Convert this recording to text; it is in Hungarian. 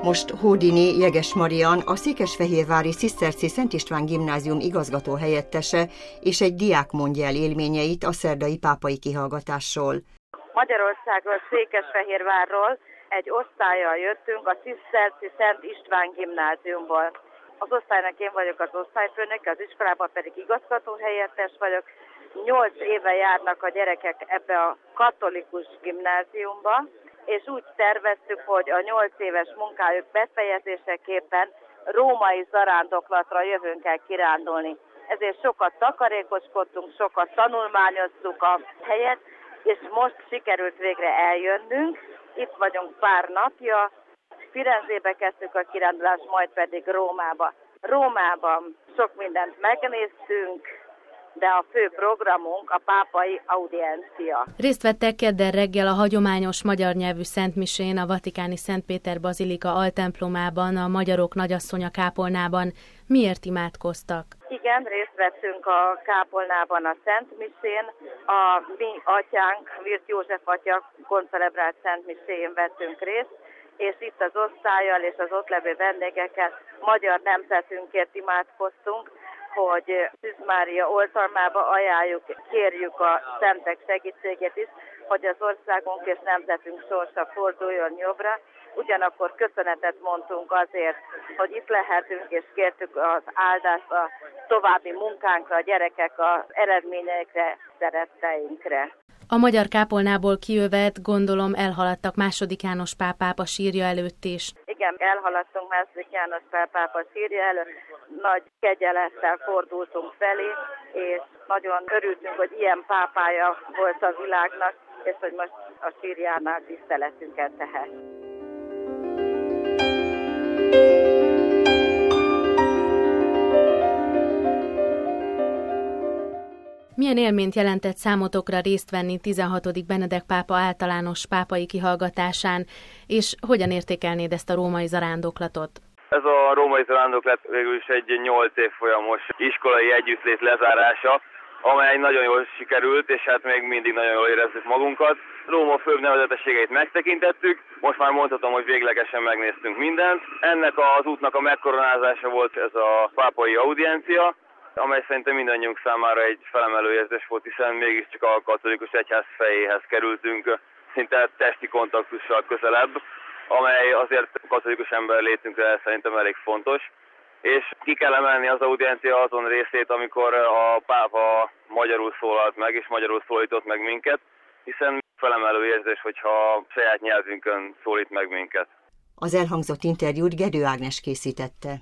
most Hódini Jeges Marian, a székesfehérvári Ciszterci Szent István Gimnázium igazgató helyettese, és egy diák mondja el élményeit a szerdai pápai kihallgatásról. Magyarországról, Székesfehérvárról egy osztállyal jöttünk a Ciszterci Szent István Gimnáziumból. Az osztálynak én vagyok az osztályfőnök, az iskolában pedig igazgató helyettes vagyok. 8 éve járnak a gyerekek ebbe a katolikus gimnáziumba, és úgy terveztük, hogy a 8 éves munkájuk befejezéseképpen római zarándoklatra jövünk el kirándulni. Ezért sokat takarékoskodtunk, sokat tanulmányoztuk a helyet, és most sikerült végre eljönnünk. Itt vagyunk pár napja, Firenzébe kezdtük a kirándulást, majd pedig Rómába. Rómában sok mindent megnéztünk, de a fő programunk a pápai audiencia. Részt vettek kedden reggel a hagyományos magyar nyelvű szentmisén a vatikáni Szent Péter bazilika altemplomában, a Magyarok Nagyasszonya kápolnában. Miért imádkoztak? Igen, részt vettünk a kápolnában a szentmisén. A mi atyánk, Virt József atya koncelebrált szentmiséjén vettünk részt, és itt az osztállyal és az ott levő vendégekkel magyar nemzetünkért imádkoztunk, hogy Szűz Mária oltalmába ajánljuk, kérjük a szentek segítségét is, hogy az országunk és nemzetünk sorsa forduljon jobbra. Ugyanakkor köszönetet mondtunk azért, hogy itt lehetünk, és kértük az áldást a további munkánkra, a gyerekek az eredményekre, szeretteinkre. A magyar kápolnából kijövet, gondolom, elhaladtak II. János Pál pápa sírja előtt is. Igen, elhaladtunk II. János Pál pápa sírja előtt, nagy kegyelettel fordultunk felé, és nagyon örültünk, hogy ilyen pápája volt a világnak, és hogy most a sírjánál tiszteletünket tehet. Milyen élményt jelentett számotokra részt venni 16. Benedek pápa általános pápai kihallgatásán, és hogyan értékelnéd ezt a római zarándoklatot? Ez a római zarándoklat végül is egy 8 évfolyamos iskolai együttlét lezárása, amely nagyon jól sikerült, és hát még mindig nagyon jól érezzük magunkat. Róma főbb nevezetességeit megtekintettük, most már mondhatom, hogy véglegesen megnéztünk mindent. Ennek az útnak a megkoronázása volt ez a pápai audiencia, amely szerintem mindannyiunk számára egy felemelő érzés volt, hiszen mégiscsak a katolikus egyház fejéhez kerültünk, szinte testi kontaktussal közelebb, amely azért katolikus ember létünkre szerintem elég fontos. És ki kell emelni az audiencia azon részét, amikor a pápa magyarul szólalt meg, és magyarul szólított meg minket, hiszen felemelő érzés, hogyha saját nyelvünkön szólít meg minket. Az elhangzott interjút Gedő Ágnes készítette.